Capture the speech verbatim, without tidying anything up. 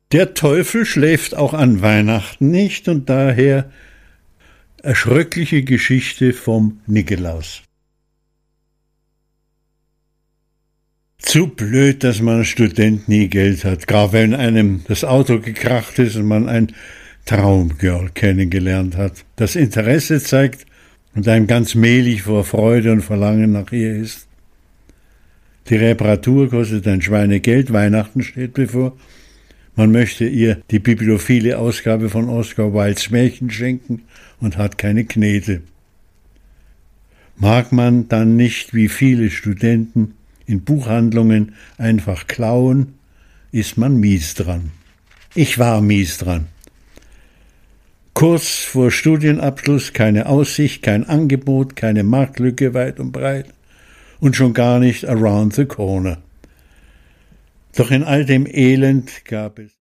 Der Teufel schläft auch an Weihnachten nicht und daher erschröckliche Geschichte vom Nikolaus. Zu blöd, dass man als Student nie Geld hat, gar wenn einem das Auto gekracht ist und man ein Traumgirl kennengelernt hat, das Interesse zeigt und einem ganz mehlig vor Freude und Verlangen nach ihr ist. Die Reparatur kostet ein Schweinegeld, Weihnachten steht bevor. Man möchte ihr die bibliophile Ausgabe von Oscar Wildes Märchen schenken und hat keine Knete. Mag man dann nicht, wie viele Studenten, in Buchhandlungen einfach klauen, ist man mies dran. Ich war mies dran. Kurz vor Studienabschluss keine Aussicht, kein Angebot, keine Marktlücke weit und breit und schon gar nicht around the corner. Doch in all dem Elend gab es